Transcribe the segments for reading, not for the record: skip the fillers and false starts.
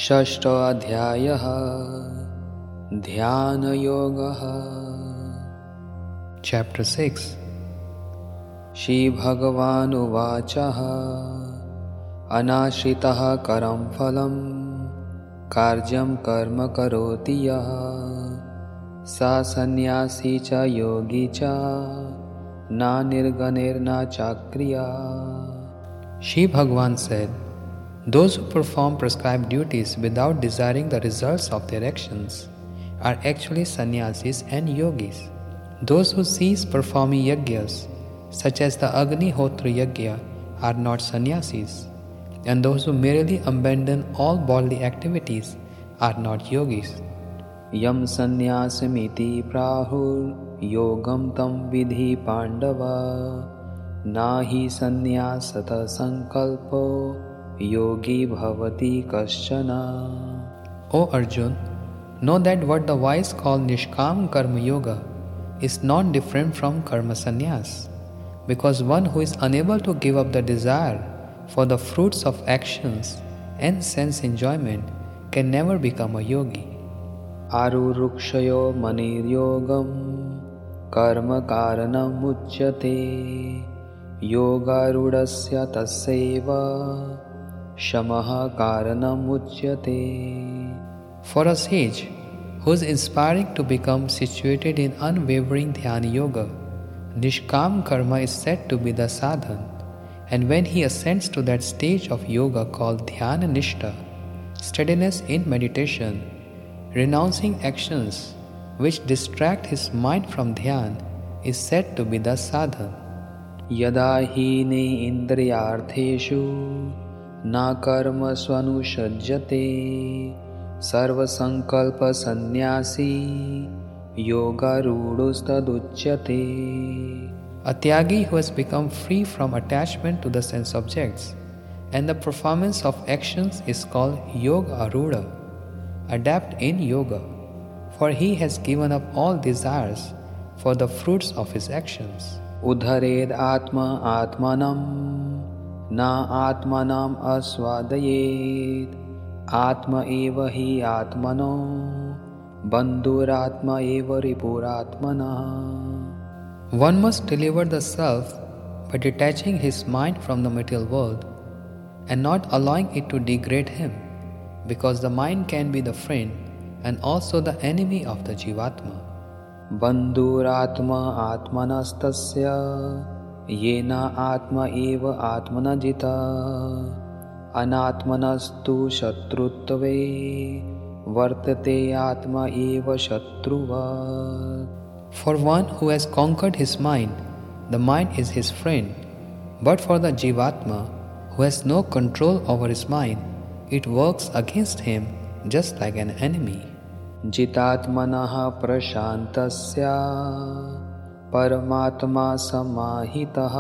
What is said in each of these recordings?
षष्ठोऽध्यायः ध्यानयोगः। Chapter 6. श्रीभगवानुवाच अनाश्रितः करं फलं कार्यं कर्म करोति यः स सन्न्यासी च योगी च न निर्गुणैर्न चाक्रिया। Shri Bhagavan said, those who perform prescribed duties without desiring the results of their actions are actually sannyasis and yogis. Those who cease performing yajnas, such as the Agnihotra yajna, are not sannyasis, and those who merely abandon all bodily activities are not yogis. यम संन्यासमिति प्राहुर योगम तम विधि पांडव नाहि संन्यासतः संकल्पो योगी भवति कश्चन। O Arjun, know that what the wise call Nishkam Karma Yoga is not different from Karma Sannyas, because one who is unable to give up the desire for the fruits of actions and sense enjoyment can never become a yogi. आरुरुक्षयो मनिर्योगं कर्म कारणम् उच्यते योगारूढस्य तस्यैव शमः कारणम् उच्यते। For a sage who is inspiring to become situated in unwavering dhyana yoga, Nishkam karma is said to be the sadhan, and when he ascends to that stage of yoga called dhyana nishtha, steadiness in meditation, renouncing actions which distract his mind from dhyan, is said to be the sadhan. यदा हीने इन्द्रियार्थेषु न कर्म स्वनुषज्यते सर्वसंकल्प सन्न्यासी योगारूढस्तदुच्यते। A tyagi who has become free from attachment to the sense objects and the performance of actions is called yoga arudha, adept in yoga, for he has given up all desires for the fruits of his actions. उद्धरेद आत्मा आत्मनं न आत्मनाम् आस्वादयेत् आत्म एव हि आत्मनो बन्धुरात्मा एव रिपुरात्मनः। One must deliver the self by detaching his mind from the material world and not allowing it to degrade him, because the mind can be the friend and also the enemy of the Jivatma. बन्धुरात्मा आत्मनस्तस्य येन आत्मा एव आत्मना जितः अनात्मनस्तु शत्रुत्वे वर्तते आत्मा एव शत्रुवत्। For one who has conquered his mind, the mind is his friend, but for the Jivatma who has no control over his mind, it works against him just like an enemy. जितात्मनः प्रशान्तस्य परमात्मा समाहितः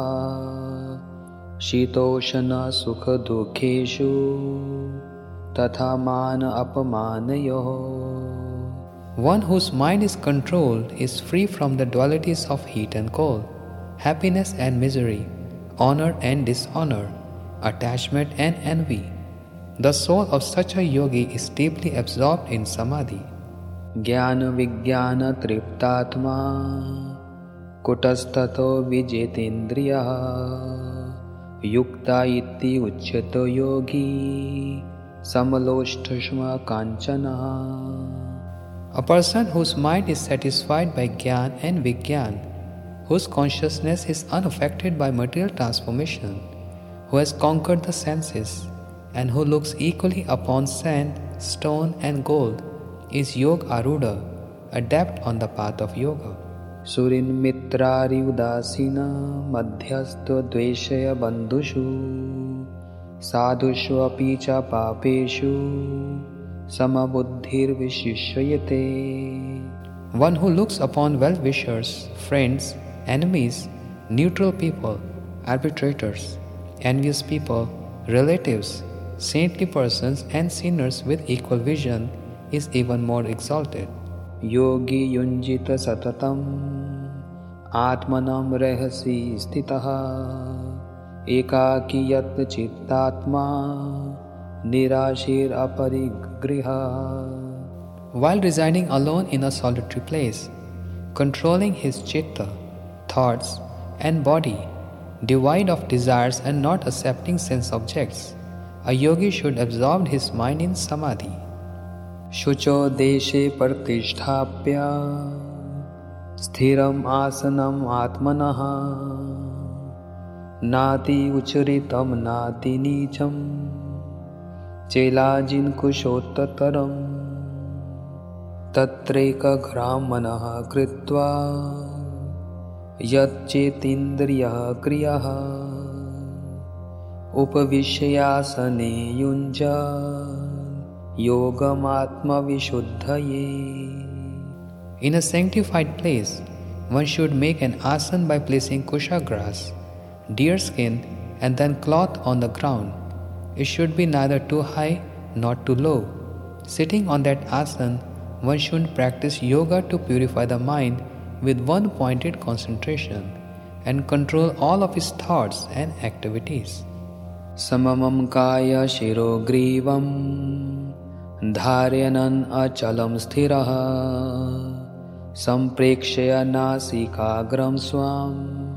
शीतोष्ण सुख दुःखेषु तथा मान अपमानयोः। One whose mind is controlled is free from the dualities of heat and cold, happiness and misery, honor and dishonor, attachment and envy. The soul of such a yogi is deeply absorbed in samadhi. ज्ञान विज्ञान तृप्तात्मा कुटस्थतो विजितेन्द्रियः युक्ता इति उच्यते योगी समलोष्ठस्म काञ्चनः। A person whose mind is satisfied by Gyan and Vigyan, whose consciousness is unaffected by material transformation, who has conquered the senses, and who looks equally upon sand, stone and gold, is Yoga Arudha, adept on the path of yoga. सुरिन् मित्रारि Udasina मध्यस्थो द्वेषय बन्धुषु साधुषु अपि च पापेषु समबुद्धिर्विशिष्यते। One who looks upon well-wishers, friends, enemies, neutral people, arbitrators, envious people, relatives, saintly persons and sinners with equal vision is even more exalted. योगी युञ्जित सततम् आत्मनं रहसि स्थितः एकाकी यत् चित्तात्मा nirashir aparigraha. While residing alone in a solitary place, controlling his chitta, thoughts, and body, devoid of desires and not accepting sense objects, a yogi should absorb his mind in samadhi. Shucho deshe pratisthapya sthiram asanam atmanaha nati ucharitam nati nicham chelajin kushottataram tatreka gramanaha kritva yat chetindriya kriyaha upavishayasane yunja yogam atma vishuddhaye. In a sanctified place, one should make an asana by placing kusha grass, deer skin, and then cloth on the ground. It should be neither too high nor too low. Sitting on that asana, one should practice yoga to purify the mind with one pointed concentration and control all of his thoughts and activities. Samamam kaya shirogrivam dharyanan achalam sthiraha samprekshaya nasikagram swam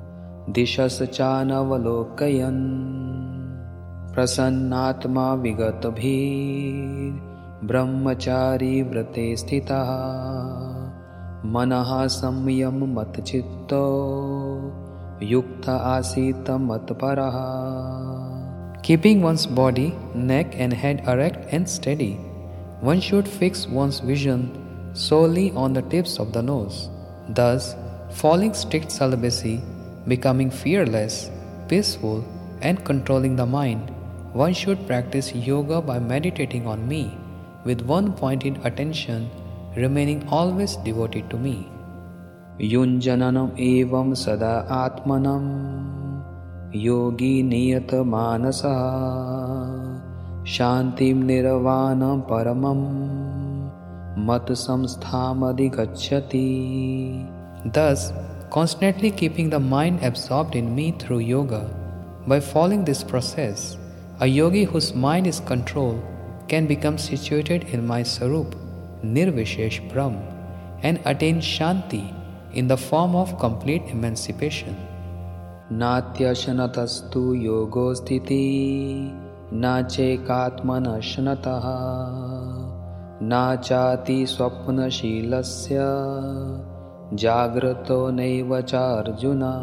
dishasachanavalokayan prasannatma vigatabhir brahmachari vrate sthitaha manaha samyam matchitto yukta asita matparaha. Keeping one's body, neck and head erect and steady, one should fix one's vision solely on the tips of the nose. Thus, following strict celibacy, becoming fearless, peaceful, and controlling the mind, one should practice yoga by meditating on me with one pointed attention, remaining always devoted to me. Yunjananam evam sada atmanam yogi niyat manasa shantim nirvanam paramam mat samstham adhigacchati. Thus, constantly keeping the mind absorbed in me through yoga, by following this process, a yogi whose mind is controlled can become situated in my Sarup, Nirvishesh Brahm, and attain Shanti in the form of complete emancipation. Natyashanatastu yogo sthiti nachekatmana shanataha nachati swapna shilasya jagrato naivacha Arjuna.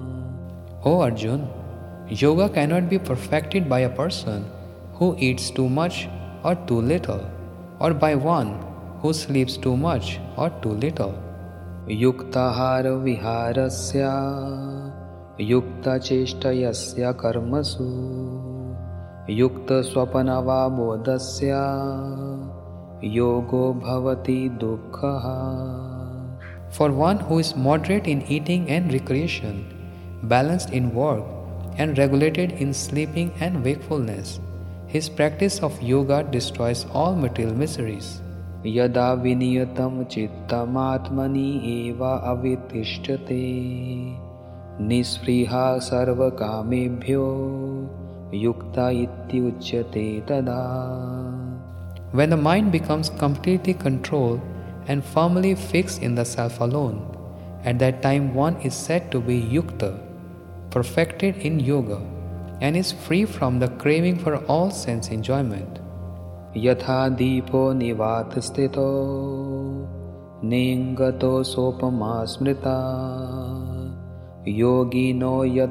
O Arjun, yoga cannot be perfected by a person who eats too much or too little, or by one who sleeps too much or too little. Yuktahara viharasya yukta cheshtayasya karmasu yukta swapanava bodhasya yogo bhavati dukkhaha. For one who is moderate in eating and recreation, balanced in work, and regulated in sleeping and wakefulness, his practice of yoga destroys all material miseries. Yada viniyatam chittam atmani eva avitishtate nispriha sarva kamebhyo yukta iti uchyate tada. When the mind becomes completely controlled and firmly fixed in the self alone, at that time one is said to be yukta, perfected in yoga, and is free from the craving for all sense enjoyment. Yatha dipo nivat sthito nengato sopama smrita yogi no yat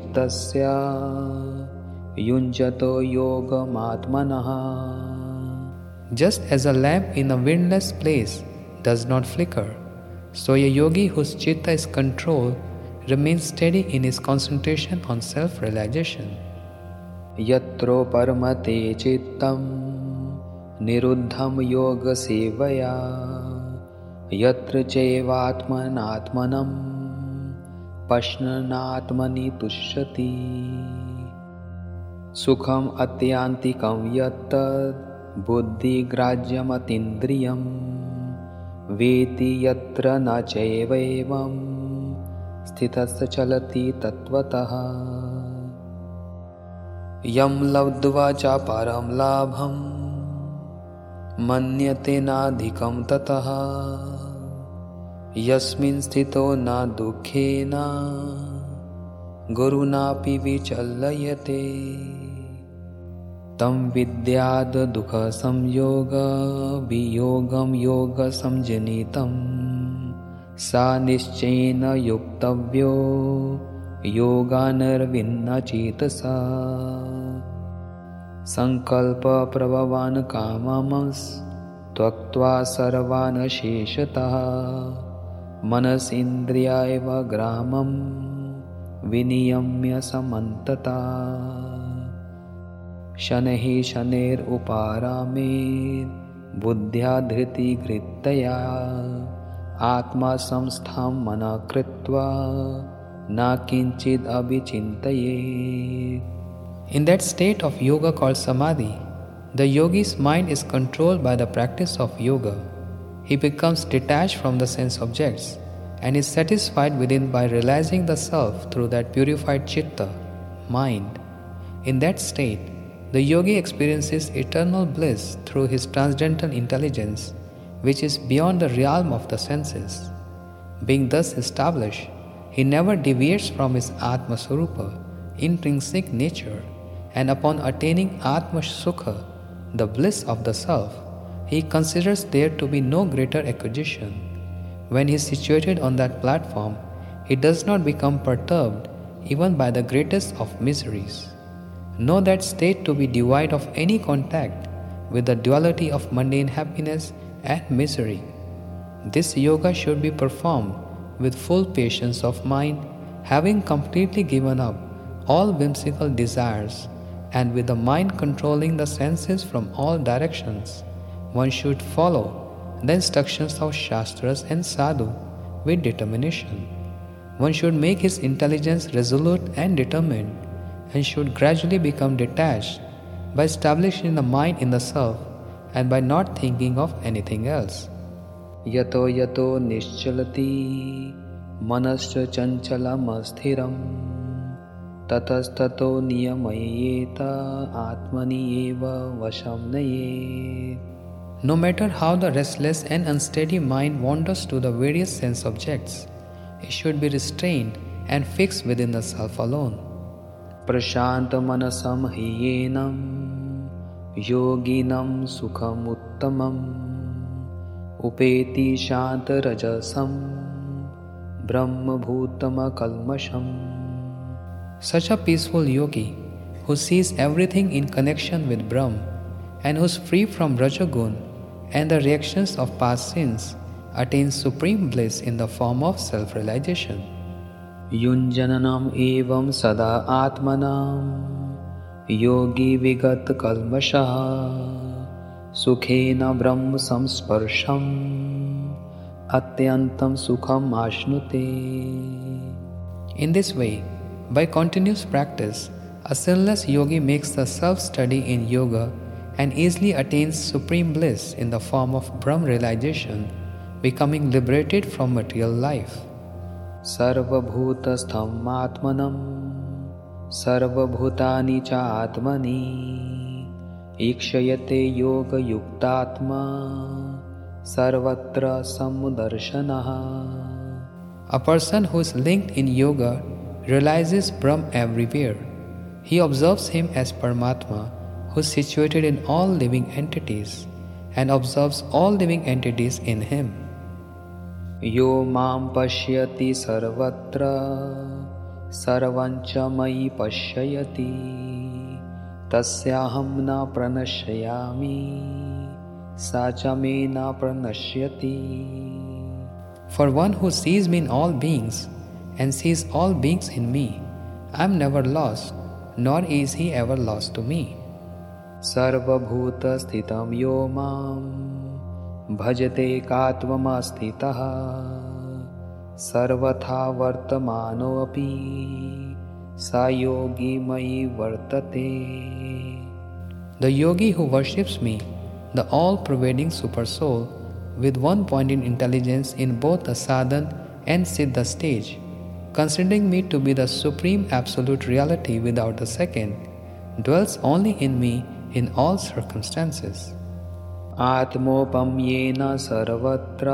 chittasya yunjato yogam atmanaha. Just as a lamp in a windless place does not flicker, so a yogi whose chitta is controlled remains steady in his concentration on self-realization. Yatro paramate chittam niruddham yoga sevaya yatra chevatmanatmanam pashnanatmani tushyati sukham atyantikam yattad buddhi grajyam atindriyam veti yatra na chaivaevam sthitasya chalati tattvataha. यं लब्ध्वा च परं लाभं मन्यते नाधिकं ततः यस्मिन् स्थितो न दुःखेन गुरुणापि विचल्यते तं विद्याद् दुःखसंयोग-वियोगं योगसंजनितं सा निश्चयेन योक्तव्यो योगानर्विण्णचेतसा संकल्पप्रभवान् काममस्त्यक्त्वा सर्वान् शेषतः मनसीन्द्रियैव ग्रामं विनियम्य समन्तता शनैः शनैरुपारामेत् बुद्ध्या धृतिगृहीतया आत्मसंस्थां मनः कृत्वा न किञ्चिद् अभिचिन्तयेत्. In that state of yoga called samadhi, the yogi's mind is controlled by the practice of yoga. He becomes detached from the sense objects and is satisfied within by realizing the self through that purified chitta, mind. In that state, the yogi experiences eternal bliss through his transcendental intelligence, which is beyond the realm of the senses. Being thus established, he never deviates from his Atma Swarupa, intrinsic nature, and upon attaining Atma Sukha, the bliss of the self, he considers there to be no greater acquisition. When he is situated on that platform, he does not become perturbed even by the greatest of miseries. Know that state to be devoid of any contact with the duality of mundane happiness and misery. This yoga should be performed with full patience of mind, having completely given up all whimsical desires, and with the mind controlling the senses from all directions. One should follow the instructions of Shastras and Sadhu with determination. One should make his intelligence resolute and determined, and should gradually become detached by establishing the mind in the self and by not thinking of anything else. Yato yato nischalati manascha chanchalam asthiram tatastato niyamayeta atmani eva vasham nayet. No matter how the restless and unsteady mind wanders to the various sense objects, it should be restrained and fixed within the self alone. Prashanta manasam hiyenam yoginam sukham uttamam upeti shanta rajasam brahma bhutama kalmasham. Such a peaceful yogi who sees everything in connection with Brahm and who is free from Rajagun and the reactions of past sins attains supreme bliss in the form of self-realization. Yunjananam evam sada atmanam yogi vigat kalmashaha sukhena brahm samsparsham atyantam sukham ashnute. In this way, by continuous practice, a sinless yogi makes the self-study in yoga and easily attains supreme bliss in the form of Brahm realization, becoming liberated from material life. Sarvabhutastham atmanam sarvabhutani cha atmani ikshayate yoga yuktatma sarvatra samudarshanaha. A person who is linked in yoga realizes Brahm everywhere. He observes him as Paramatma, who is situated in all living entities, and observes all living entities in him. Yo mam pashyati sarvatra sarvancha mai pashyati tasyaham na pranashyami sacha me na pranashyati. For one who sees me in all beings and sees all beings in me, I am never lost, nor is he ever lost to me. Sarvabhuta sthitam yo mam bhajate katvam-astitaha sarvatha vartamano api sa yogi mai vartate. The yogi who worships me, the all-pervading Supersoul, with one-pointed intelligence in both the sadhan and siddha stage, considering me to be the supreme absolute reality without a second, dwells only in me in all circumstances. आत्मोपम्येन सर्वत्र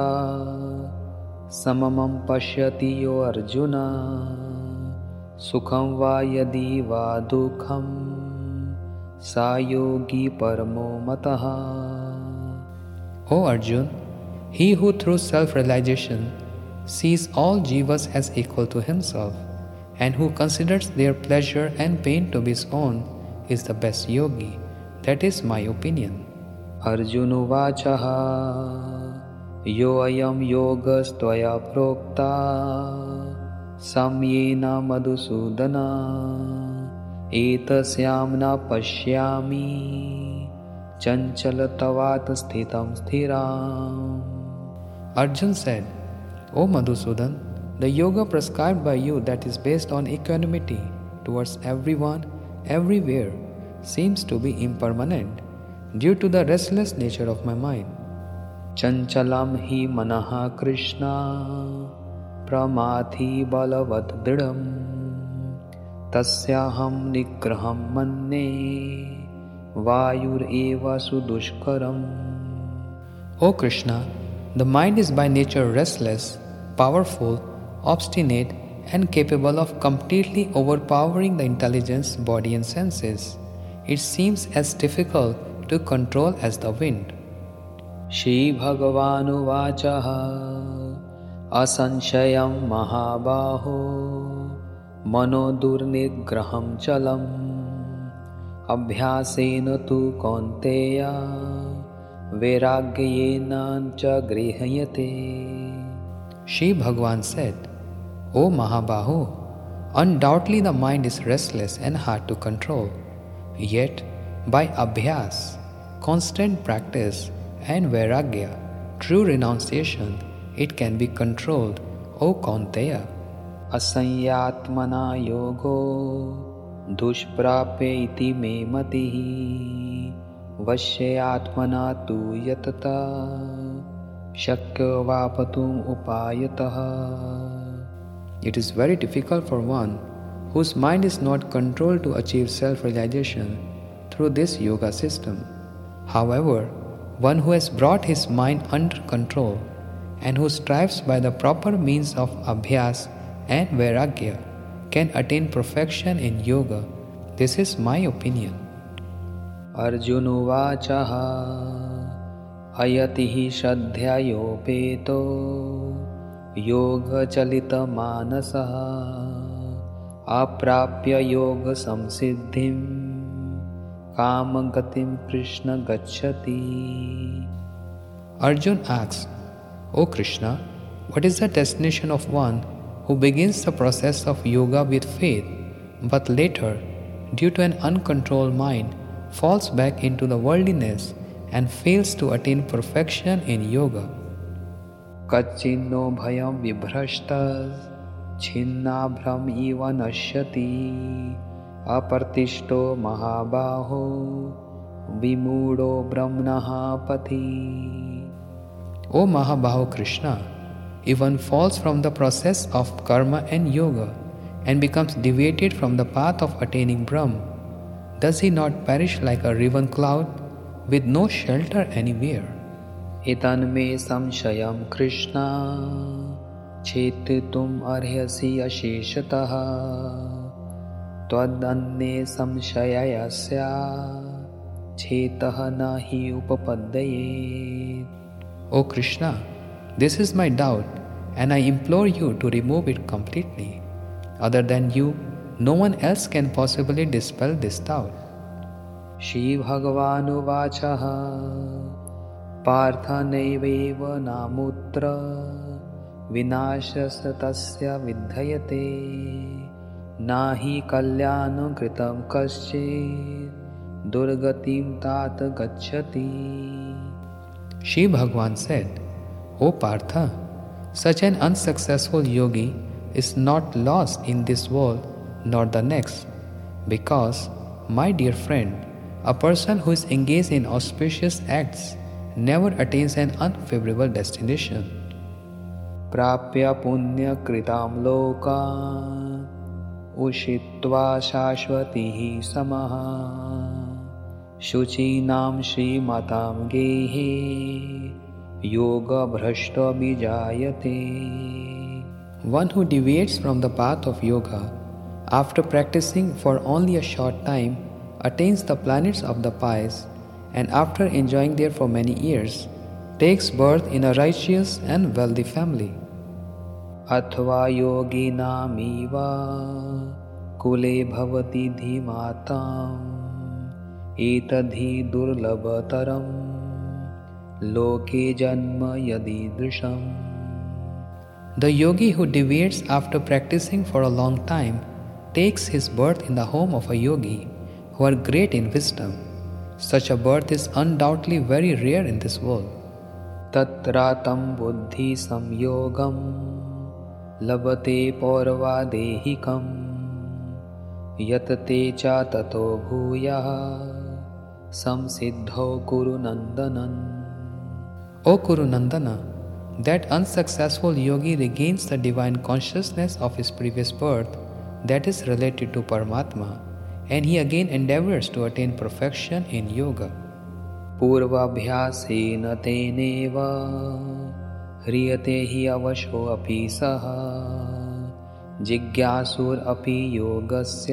सममं पश्यति यो अर्जुन सुखं वा यदि वा दुःखं सा योगी परमो मतः. O Arjun, he who through self-realization sees all jivas as equal to himself and who considers their pleasure and pain to be his own is the best yogi. That is my opinion. Arjun उवाचः योऽयं योगस्त्वया प्रोक्ता सम्येन मधुसूदन एतस्यां न पश्यामि चञ्चलत्वात् स्थितं स्थिराम्. Arjun said, O Madhusudan, the yoga prescribed by you that is based on equanimity towards everyone, everywhere, seems to be impermanent due to the restless nature of my mind. चञ्चलं हि मनः कृष्ण प्रमाथि बलवत् दृढम् तस्याहं निग्रहं मन्ये वायुरेव सुदुष्करम्. O Krishna, the mind is by nature restless, powerful, obstinate, and capable of completely overpowering the intelligence, body, and senses. It seems as difficult to control as the wind. श्रीभगवानुवाचः असंशयं महाबाहो मनो दुर्निग्रहं चलम् अभ्यासेन तु कौन्तेय वैराग्येन च गृह्यते. Shri Bhagavan said, O Mahabahu, undoubtedly the mind is restless and hard to control. Yet, by abhyas, constant practice, and vairagya, true renunciation, it can be controlled, O Kaunteya. असंयात्मना योगो दुष्प्राप्य इति मे मतिः वश्यात्मना तु यतता शक्यो वापतुम् उपायतः. It is very difficult for one whose mind is not controlled to achieve self-realization through this yoga system. However, one who has brought his mind under control and who strives by the proper means of abhyas and vairagya can attain perfection in yoga. This is my opinion. Arjun उवाचः अयतिः श्रद्धयोपेतो योगचलितमानसः अप्राप्य योगसंसिद्धिं कामगतिं कृष्ण गच्छति. Arjun asks, O Krishna, what is the destination of one who begins the process of yoga with faith, but later, due to an uncontrolled mind, falls back into the worldliness and fails to attain perfection in yoga? कच्चिन्नो भयं विभ्रष्टः छिन्नाभ्रम इव नश्यति अप्रतिष्ठो महाबाहो विमूढो ब्रह्मणः पथि. O Mahabahu Krishna, if one falls from the process of karma and yoga and becomes deviated from the path of attaining Brahm, does he not perish like a riven cloud with no shelter anywhere? इतन्मे संशयं कृष्ण छेत्तुम् अर्हसि अशेषतः त्वदन्ये संशयस्य छेतः न हि उपपद्यते. O Krishna, this is my doubt and I implore you to remove it completely. Other than you, no one else can possibly dispel this doubt. श्रीभगवानुवाचः Partha नैवेव नामुत्र विनाशस्य तस्य विद्यते नाहि कल्याणं कृतं कश्चित् दुर्गतिं तात गच्छति. Shri Bhagavan said, O Partha, such an unsuccessful yogi is not lost in this world nor the next, because, my dear friend, a person who is engaged in auspicious acts never attains an unfavorable destination. प्राप्य पुण्यकृतां लोकान् उषित्वा शाश्वतीः समः शुचीनां श्रीमतां गेहे योगभ्रष्टो विजायते. One who deviates from the path of yoga after practicing for only a short time attains the planets of the pious, and after enjoying there for many years takes birth in a righteous and wealthy family. अथवा योगिनामिवा कुले भवति धीमाताम् एतद्धि दुर्लभतरं लोके जन्म यदीदृशम्. The yogi who deviates after practicing for a long time takes his birth in the home of a yogi who are great in wisdom. Such a birth is undoubtedly very rare in this world. तत्रातं बुद्धि संयोगं लभते पौर्वादेहिकं यतते च ततो भूयः संसिद्धौ कुरु नंदनन्. O Kuru Nandana, that unsuccessful yogi regains the divine consciousness of his previous birth that is related to Paramatma, and he again endeavors to attain perfection in yoga. पूर्वाभ्यासेन तेनेव ह्रियते हि अवशोऽपि सः जिज्ञासुरपि योगस्य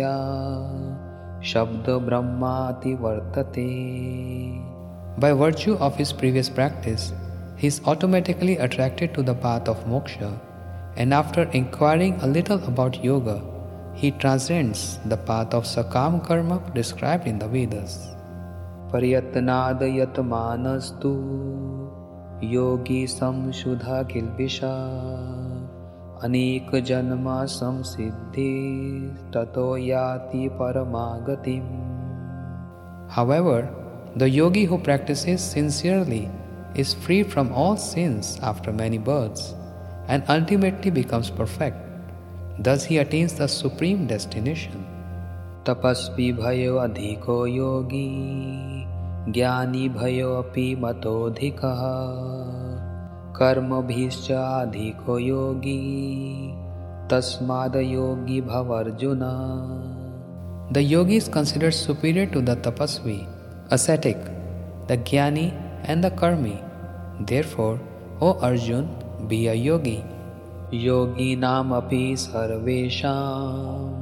शब्दब्रह्माति वर्तते. By virtue of his previous practice, he is automatically attracted to the path of moksha, and after inquiring a little about yoga, he transcends the path of sakam karma described in the Vedas. प्रयत्नाद् यतमानस्तु योगी संशुद्धा किल्बिषा अनेक जन्म संसिद्धि ततो याति परमागतिम्. However, the yogi who practices sincerely is free from all sins after many births and ultimately becomes perfect. Thus he attains the supreme destination. तपस्वी भयो अधिको योगी ज्ञानी भयो अपि मतोऽधिकः कर्मभिश्च अधिको योगी तस्माद् योगी भव Arjun. The yogi is considered superior to the tapasvi, ascetic, the jnani and the karmi. Therefore, O Arjun, be a yogi. योगिनामपि सर्वेषां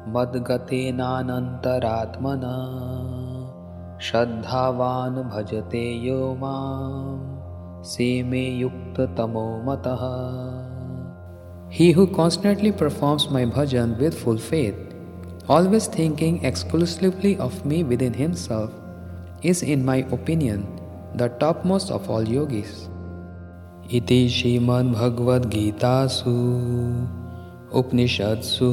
मद्गतेनानन्तरात्मना श्रद्धावान् भजते यो मां सेमे युक्ततमो मतः. He who constantly performs my bhajan with full faith, always thinking exclusively of me within himself, is in my opinion the topmost of all yogis. इति श्रीमद्भगवद्गीतासु उपनिषत्सु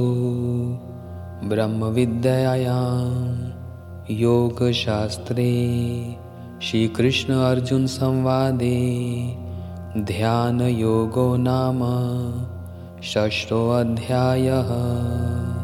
ब्रह्मविद्यायां योगशास्त्रे श्रीकृष्ण अर्जुन संवादे ध्यानयोगो नाम षष्ठोऽध्यायः.